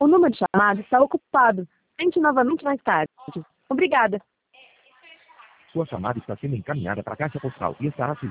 O número de chamada está ocupado. Tente novamente mais tarde. Obrigada. Sua chamada está sendo encaminhada para a caixa postal e estará